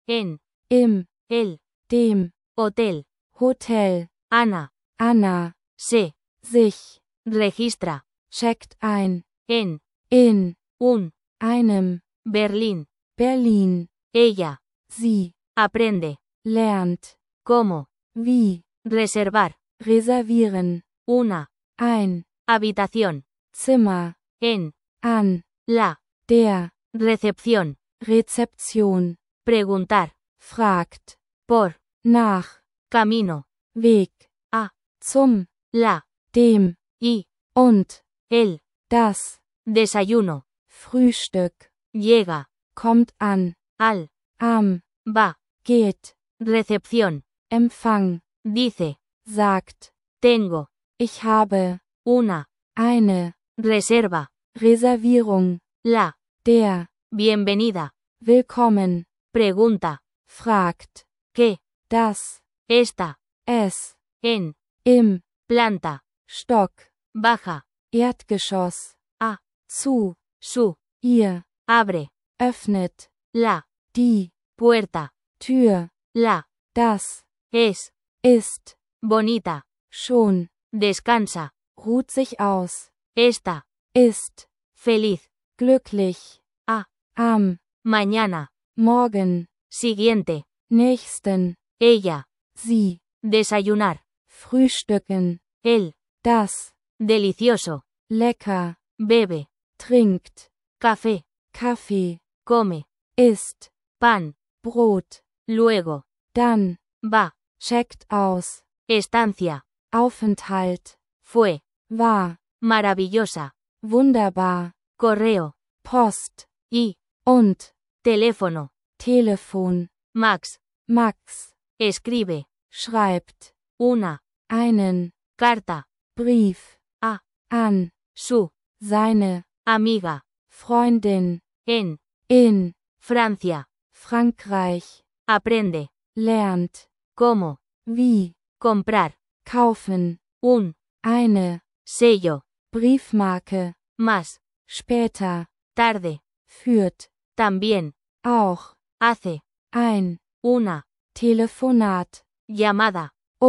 En. Im. El. Dem. Hotel. Hotel. Anna. Anna. Se. Sich. Registra. Checkt ein. En. In. Un. Einem. Berlín. Berlin. Ella. Sie. Aprende. Lernt. Cómo. Wie. Reservar. Reservieren. Una. Ein. Habitación. Zimmer. En. An. La. Der. Recepción. Rezeption. Preguntar. Fragt. Por. Nach. Camino. Weg. A. Zum. La. Dem. Y. Und. El. Das. Desayuno. Frühstück. Llega. Kommt an. Al. Am. Va. Geht. Recepción. Empfang. Dice. Sagt. Tengo. Ich habe. Una. Eine. Reserva. Reservierung. La. Der. Bienvenida. Willkommen. Pregunta. Fragt. ¿Qué? Das. Está. Es. En. Im. Planta. Stock. Baja. Erdgeschoss. A. Zu. Su. Ihr. Abre. Öffnet. La. Die. Puerta. Tür. La. Das. Es. Ist. Bonita. Schon. Descansa. Ruht sich aus. Esta. Ist. Feliz. Glücklich. A. Am. Mañana. Morgen. Siguiente. Nächsten. Ella. Sie. Desayunar. Frühstücken. Él. Das. Delicioso. Lecker. Bebe. Trinkt. Café. Kaffee. Come. Isst. Pan. Brot. Luego. Dann. Va. Checkt aus. Estancia. Aufenthalt. Fue. War. Maravillosa. Wunderbar. Correo. Post. Y. Und. Teléfono. Telefon. Max. Max. Escribe. Schreibt. Una. Einen. Carta. Brief. A. An. Su. Seine. Amiga. Freundin. En. In. Francia. Frankreich. Aprende. Lernt. Cómo. Wie. Comprar. Kaufen. Un. Eine. Sello. Briefmarke. Más. Später. Tarde. Führt. También. Auch. Hace. Ein. Una. Telefonat. Llamada.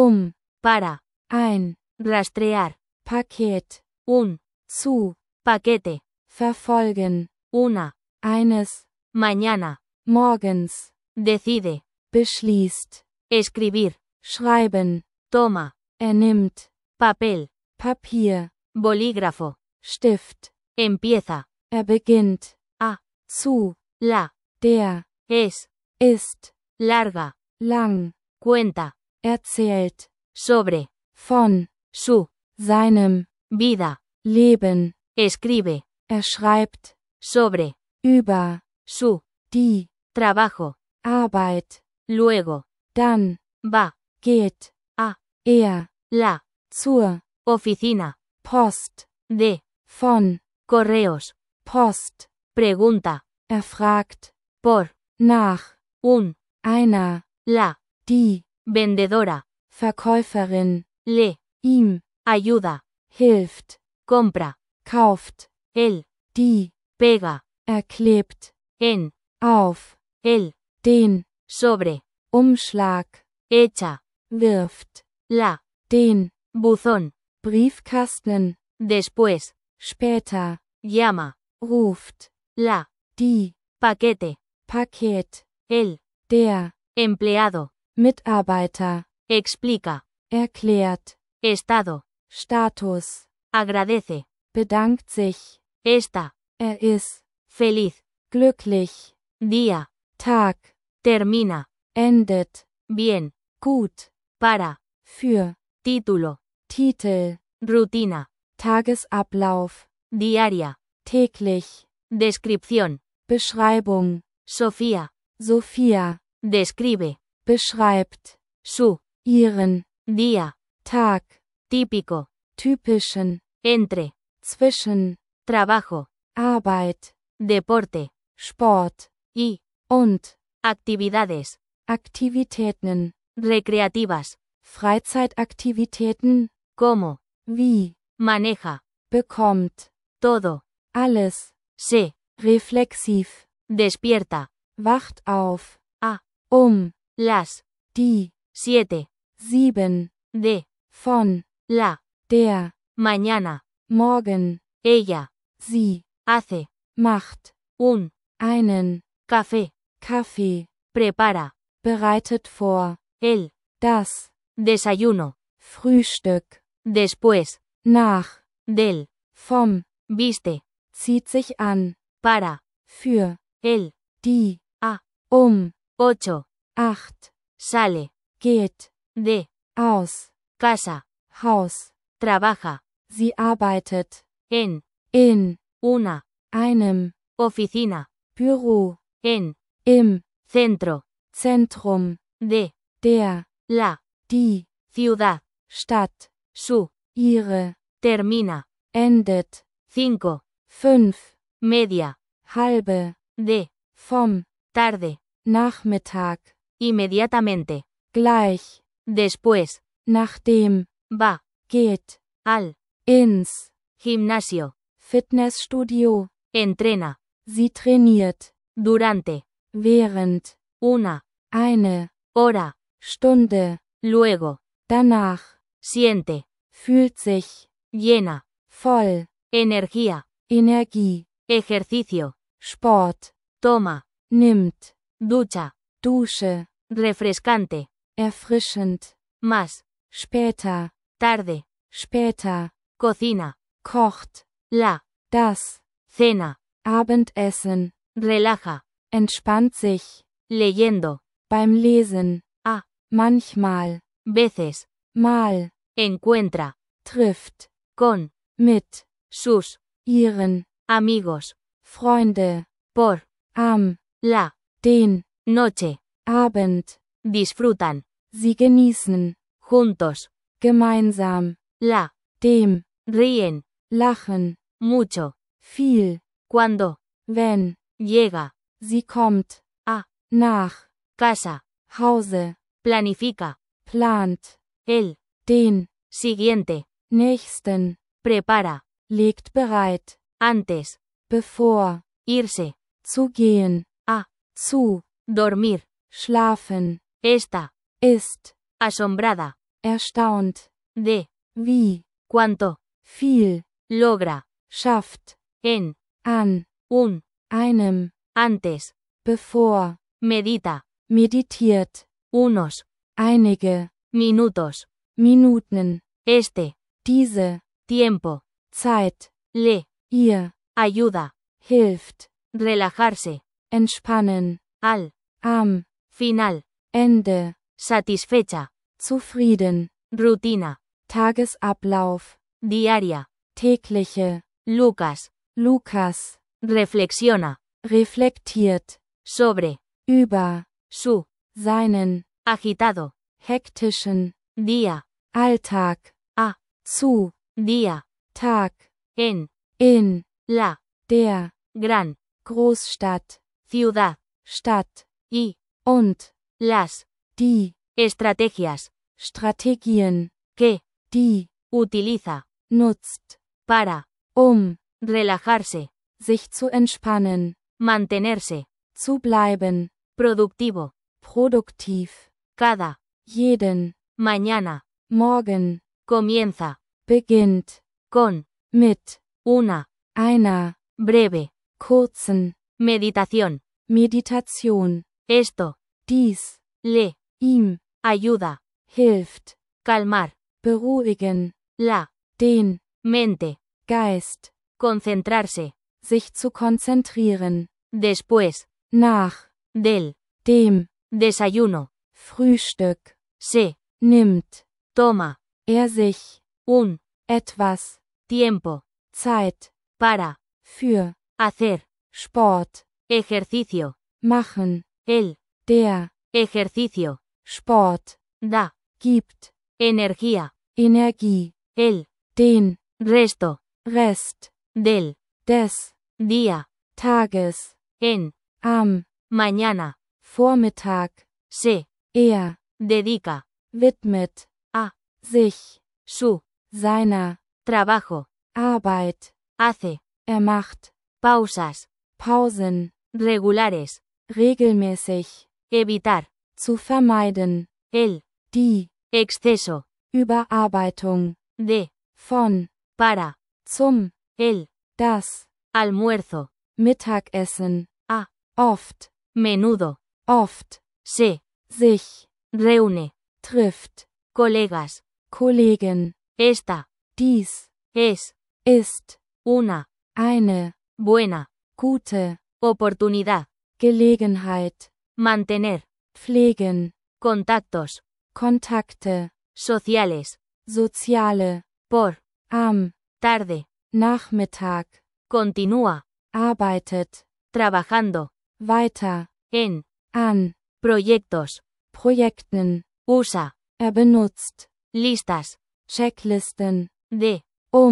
Para. Ein. Rastrear. Paket. Un. Zu. Paquete. Verfolgen. Una. Eines. Mañana. Morgens. Decide. Beschließt. Escribir. Schreiben. Toma. Nimmt. Papel. Papier. Bolígrafo. Stift. Empieza. Beginnt. A. Zu. La. Der. Es. Ist. Larga. Lang. Cuenta. Erzählt. Sobre. Von. Su. Seinem. Vida. Leben. Escribe. Schreibt. Sobre. Über. Su. Die. Trabajo. Arbeit. Luego. Dann. Va. Geht. A. La. Zur. Oficina. Post. De. Von. Correos. Post. Pregunta. Fragt. Por. Nach. Un. Einer. La. Die. Vendedora. Verkäuferin. Le. Ihm. Ayuda. Hilft. Compra. Kauft. El. Die. Pega. Klebt. En. Auf. El. Den. Sobre. Umschlag. Echa. Wirft. La. Den. Buzón. Briefkasten. Después. Später. Llama. Ruft. La. Die. Paquete. Paket. El. Der. Empleado. Mitarbeiter. Explica. Erklärt. Estado. Status. Agradece. Bedankt sich. Está. Ist. Feliz. Glücklich. Día. Tag. Termina. Endet. Bien. Gut. Para. Für. Título. Titel. Rutina. Tagesablauf. Diaria. Täglich. Descripción. Beschreibung. Sofía. Sophia. Describe. Beschreibt. Su. Ihren. Día. Tag. Típico. Typischen. Entre. Zwischen. Trabajo. Arbeit. Deporte. Sport. Y. Und. Actividades. Aktivitäten. Recreativas. Freizeitaktivitäten. Cómo. Wie. Maneja. Bekommt. Todo. Alles. Se. Reflexiv. Despierta. Wacht auf. las, die, 7, 7, de, von, la, der, mañana, morgen, ella, sie, hace, macht, einen, café, Kaffee, prepara, bereitet vor, el, das, desayuno, Frühstück, después, nach, del, vom, viste, zieht sich an, para, für, el, die, a, 8, 8, sale, geht, de, aus, casa, Haus, trabaja, sie arbeitet, en, in, una, einem, oficina, Büro, en, im, centro, Zentrum, de, der, la, die, ciudad, Stadt, su, ihre, termina, endet, 5, 5, media, halbe, de, vom, tarde, Nachmittag, inmediatamente, gleich, después, nachdem, va, geht, al, ins, gimnasio, Fitnessstudio, entrena, sie trainiert, durante, während, una, eine, hora, Stunde, luego, danach, siente, fühlt sich, llena, voll, energía, Energie, ejercicio, Sport, toma, nimmt, ducha, Dusche, refrescante, erfrischend, más, später, tarde, später, cocina, kocht, la, das, cena, Abendessen, relaja, entspannt sich, leyendo, beim Lesen, a, manchmal, veces, mal, encuentra, trifft, con, mit, sus, ihren, amigos, Freunde, por, am, la, den, noche, Abend, disfrutan, sie genießen, juntos, gemeinsam, la, dem, ríen, lachen, mucho, viel, cuando, wenn, llega, sie kommt, a, nach, casa, Hause, planifica, plant, el, den, siguiente, nächsten, prepara, legt bereit, antes, bevor, irse, zu gehen, a, zu, dormir, schlafen, esta, ist, asombrada, erstaunt, de, wie, cuánto, viel, logra, schafft, en, an, un, einem, antes, bevor, medita, meditiert, unos, einige, minutos, Minuten, este, diese, tiempo, Zeit, le, ihr, ayuda, hilft, relajarse, entspannen, al, am, final, Ende, satisfecha, zufrieden, rutina, Tagesablauf, diaria, tägliche, Lucas, Lukas, reflexiona, reflektiert, sobre, über, su, seinen, agitado, hektischen, día, Alltag, a, zu, día, Tag, en, in, la, der, gran, Großstadt, ciudad, Stadt, y, und, las, die, estrategias, Strategien, que, die, utiliza, nutzt, para, relajarse, sich zu entspannen, mantenerse, zu bleiben, productivo, produktiv, cada, jeden, mañana, morgen, comienza, beginnt, con, mit, una, einer, breve, kurzen, meditación, Meditation, esto, dies, le, ihm, ayuda, hilft, calmar, beruhigen, la, den, mente, Geist, concentrarse, sich zu konzentrieren, después, nach, del, dem, desayuno, Frühstück, se, nimmt, toma, sich, un, etwas, tiempo, Zeit, para, für, hacer, Sport, ejercicio, machen, el, der, ejercicio, Sport, da, gibt, energía, Energie, el, den, resto, Rest, del, des, día, Tages, en, am, mañana, Vormittag, se, dedica, widmet, a, sich, su, seiner, trabajo, Arbeit, hace, macht, pausas, Pausen, regulares, regelmäßig, evitar, Zu vermeiden. El. Die. Exceso. Überarbeitung. De. Von. Para. Zum. El. Das. Almuerzo. Mittagessen. A. Oft. Menudo. Oft. Se. Sich. Reúne. Trifft. Colegas. Kollegen. Esta. Dies. Es. Ist. Una. Eine. Buena. Gute. Oportunidad. Gelegenheit. Mantener. Pflegen. Contactos. Kontakte. Sociales. Soziale. Por. Am. Tarde. Nachmittag. Continúa. Arbeitet. Trabajando. Weiter. En. An. Proyectos. Projekten. Usa. Benutzt. Listas. Checklisten. De.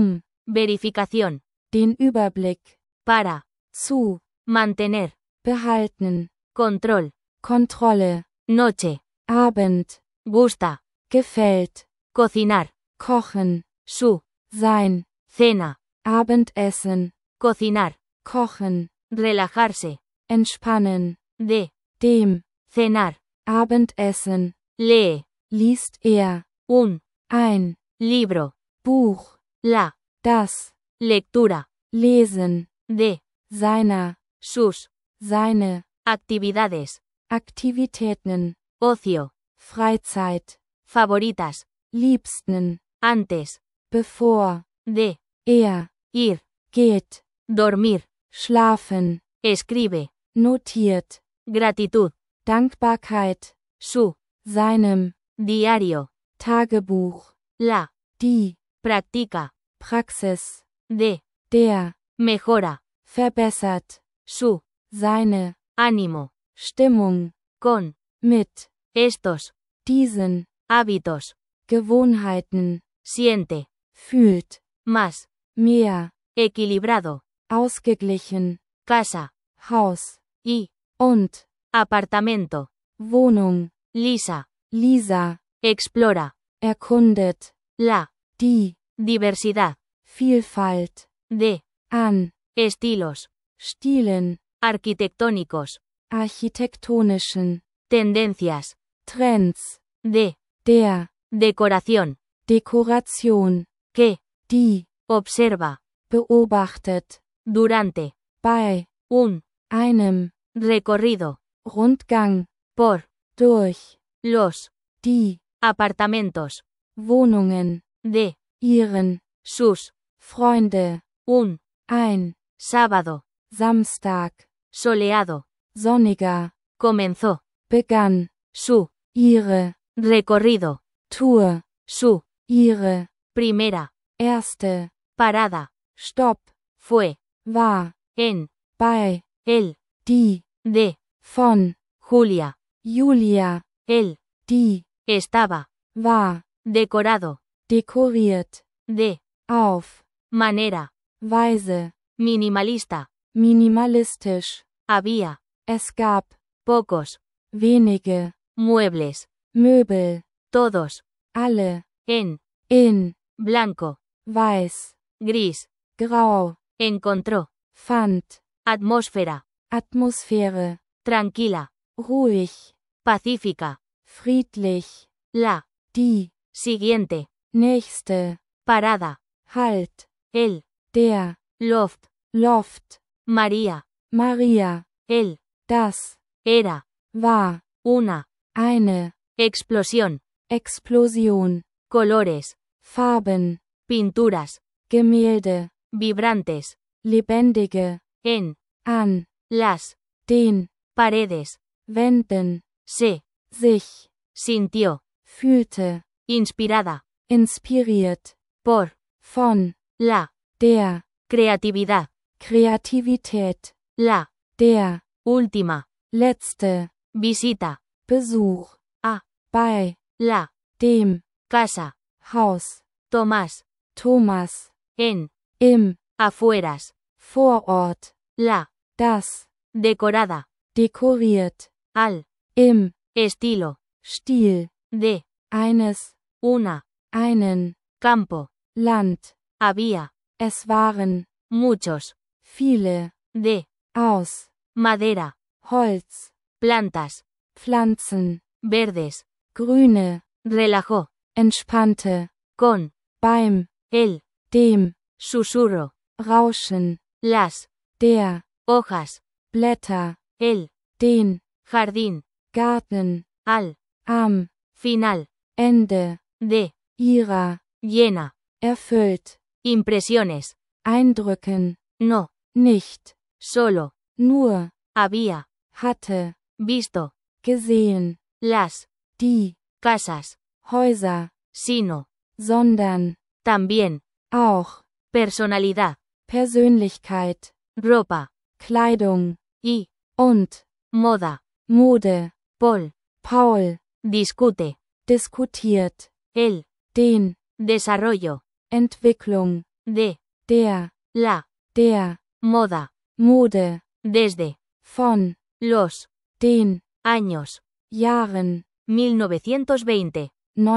Verificación. Den Überblick. Para. Zu. Mantener. Behalten. Control. Kontrolle. Noche. Abend. Gusta. Gefällt. Cocinar. Kochen. Su. Sein. Cena. Abendessen. Cocinar. Kochen. Relajarse. Entspannen. De. Dem. Cenar. Abendessen. Lee. Liest er. Ein. Libro. Buch. La. Das. Lectura. Lesen. De. Seiner. Sus. Seine. Actividades. Aktivitäten. Ocio. Freizeit. Favoritas. Liebsten. Antes. Bevor. De. Er. Ir. Geht. Dormir. Schlafen. Escribe. Notiert. Gratitud. Dankbarkeit. Su. Seinem. Diario. Tagebuch. La. Die. Practica. Praxis. De. Der. Mejora. Verbessert. Su. Seine. Ánimo. Stimmung. Con. Mit. Estos. Diesen. Hábitos. Gewohnheiten. Siente. Fühlt. Más. Mehr. Equilibrado. Ausgeglichen. Casa. Haus. Y. Und. Apartamento. Wohnung. Lisa. Lisa. Explora. Erkundet. La. Die. Diversidad. Vielfalt. De. An. Estilos. Stilen. Arquitectónicos. Architektonischen. Tendencias. Trends. De. Der. Decoración. Dekoration. Que. Die. Observa. Beobachtet. Durante. Bei. Einem. Recorrido. Rundgang. Por. Durch. Los. Die. Apartamentos. Wohnungen. De. Ihren. Sus. Freunde. Ein. Sábado. Samstag. Soleado. Sonniger. Comenzó. Begann. Su. Ihre. Recorrido. Tour. Su. Ihre. Primera. Erste. Parada. Stopp. Fue. War. En. Bei. El. Die. De. Von. Julia. Julia. El. Die. Estaba. War. Decorado. Dekoriert. De. Auf. Manera. Weise. Minimalista. Minimalistisch. Había. Es gab. Pocos. Wenige. Muebles. Möbel. Todos. Alle. En. In. Blanco. Weiß. Gris. Grau. Encontró. Fand. Atmósfera. Atmosphäre. Tranquila. Ruhig. Pacífica. Friedlich. La. Die. Siguiente. Nächste. Parada. Halt. El. Der. Loft. Loft. María. Maria. El. Das. Era. War. Una. Eine. Explosión. Explosion. Colores. Farben. Pinturas. Gemälde. Vibrantes. Lebendige. En. An. Las. Den. Paredes. Wenden. Se. Sich. Sintió. Fühlte. Inspirada. Inspiriert. Por. Von. La. Der. Creatividad. Kreativität. La. Der. Última. Letzte. Visita. Besuch. A. Bei. La. Dem. Casa. Haus. Tomás. Thomas. En. Im. Afueras. Vorort. La. Das. Decorada. Dekoriert. Al. Im. Estilo. Stil. De. Eines. Una. Einen. Campo. Land. Había. Es waren. Muchos. Viele. De. Aus. Madera. Holz. Plantas. Pflanzen. verdes, grüne, relajó, entspannte, con, beim, el, dem, susurro, Rauschen, las, der, hojas, Blätter, el, den, jardín, Garten, al, am, final, Ende, de, ihrer, llena, erfüllt, impresiones, eindrücken, no, nicht, solo, nur, había, hatte, visto, gesehen, las, die, casas, Häuser, sino, sondern, también, auch, personalidad, Persönlichkeit, ropa, Kleidung, y, und, moda, Mode, Paul, Paul, discute, diskutiert, el, den, desarrollo, Entwicklung, de, der, la, der, moda, Mode, desde, von, los, den, años, Jahren, 1920,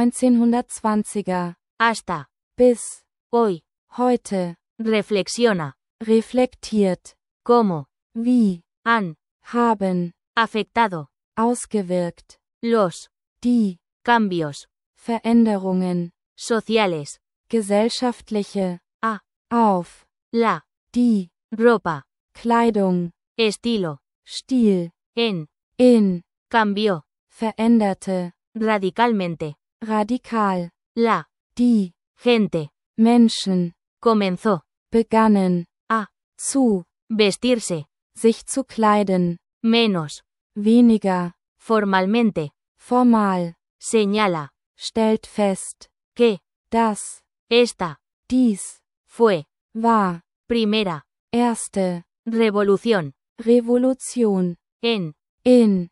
1920er, hasta, bis, hoy, heute, reflexiona, reflektiert, cómo, wie, han, haben, afectado, ausgewirkt, los, die, cambios, Veränderungen, sociales, gesellschaftliche, a, auf, la, die, ropa, Kleidung, estilo, Stil, en, in, cambió, veränderte, radicalmente, radikal, la, die, gente, Menschen, comenzó, begannen, a, zu, vestirse, sich zu kleiden, menos, weniger, formalmente, formal, señala, stellt fest, que, dass, esta, dies, fue, war, primera, erste, revolución, Revolution, en, in,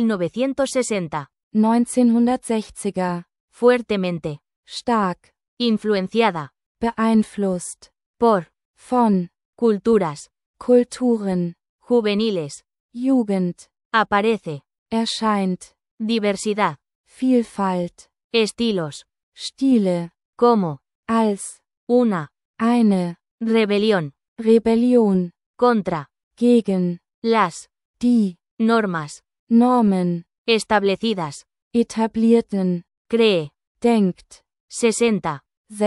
1960, 1960er, fuertemente, stark, influenciada, beeinflusst, por, von, culturas, Kulturen, juveniles, Jugend, aparece, erscheint, diversidad, Vielfalt, estilos, Stile, como, als, una, eine, rebelión, Rebellion, contra, gegen, las, die, normas, Normen, establecidas, etablierten, cree, denkt, 60,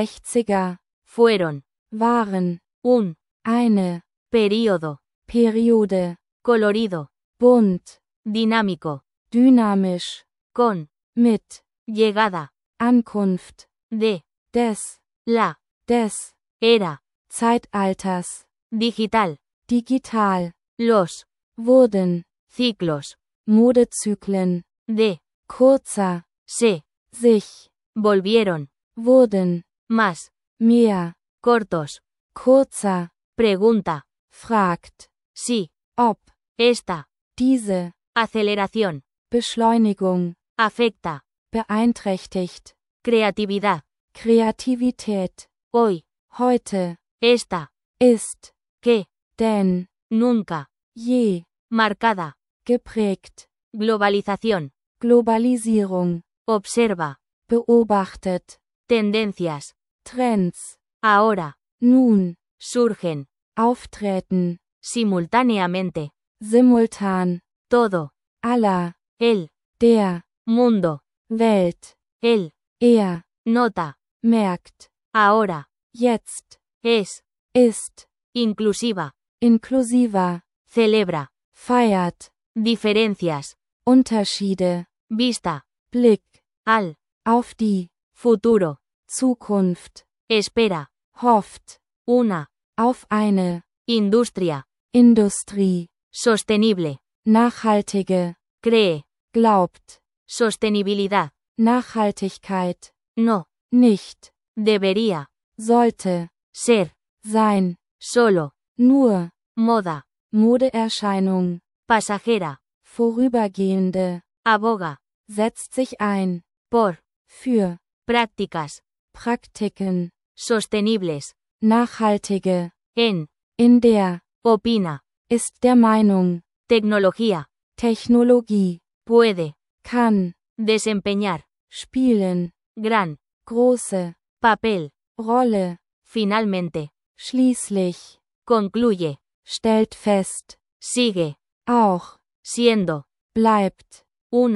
60er, fueron, waren, un, eine, período, Periode, colorido, bunt, dinámico, dynamisch, con, mit, llegada, Ankunft, de, des, la, des, era, Zeitalters, digital, digital, los, wurden, ciclos, Modezyklen, de, kurzer, se, sich, volvieron, wurden, más, mehr, cortos, kurzer, pregunta, fragt, sí, ob, esta, diese, aceleración, Beschleunigung, afecta, beeinträchtigt, creatividad, Kreativität, hoy, heute, esta, ist, que, denn, nunca, je, marcada, geprägt, globalización, Globalisierung, observa, beobachtet, tendencias, Trends, ahora, nun, surgen, auftreten, simultáneamente, simultan, todo, aller, el, der, mundo, Welt, el, er, nota, merkt, ahora, jetzt, es, ist, inclusiva, inklusiver, celebra, feiert, diferencias, Unterschiede, vista, Blick, al, auf die, futuro, Zukunft, espera, hofft, una, auf eine, industria, Industrie, sostenible, nachhaltige, cree, glaubt, sostenibilidad, Nachhaltigkeit, no, nicht, debería, sollte, ser, sein, solo, nur, moda, Modeerscheinung, pasajera, vorübergehende, aboga, setzt sich ein, por, für, prácticas, Praktiken, sostenibles, nachhaltige, en, in der, opina, ist der Meinung, tecnología, Technologie, puede, kann, desempeñar, spielen, gran, große, papel, Rolle, finalmente, schließlich, concluye, stellt fest, sigue, auch, siendo, bleibt, una,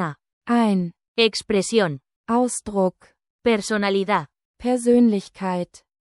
Ein. Expresión. Ausdruck. Personalidad. Persönlichkeit.